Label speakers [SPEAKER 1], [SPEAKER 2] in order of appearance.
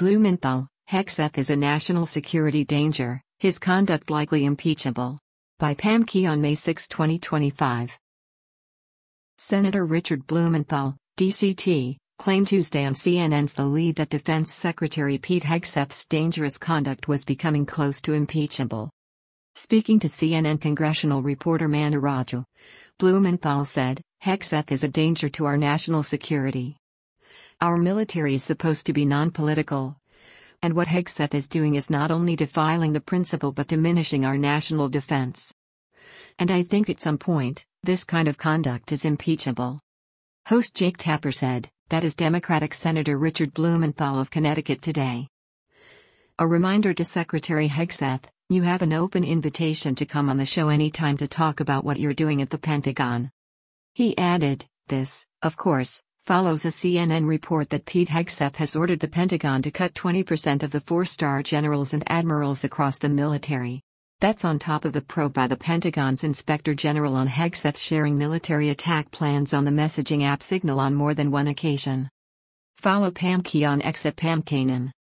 [SPEAKER 1] Blumenthal, Hegseth is a national security danger, his conduct likely impeachable. By Pam Key on May 6, 2025. Senator Richard Blumenthal, DCT, claimed Tuesday on CNN's The Lead that Defense Secretary Pete Hegseth's dangerous conduct was becoming close to impeachable. Speaking to CNN congressional reporter Manu Raju, Blumenthal said, "Hegseth is a danger to our national security. Our military is supposed to be non-political. And what Hegseth is doing is not only defiling the principle but diminishing our national defense. And I think at some point, this kind of conduct is impeachable." Host Jake Tapper said, that is Democratic Senator Richard Blumenthal of Connecticut today. A reminder to Secretary Hegseth, you have an open invitation to come on the show anytime to talk about what you're doing at the Pentagon. He added, this, of course, follows a CNN report that Pete Hegseth has ordered the Pentagon to cut 20% of the 4-star generals and admirals across the military. That's on top of the probe by the Pentagon's Inspector General on Hegseth sharing military attack plans on the messaging app Signal on more than one occasion. Follow Pam Key on X at Pam Kanan.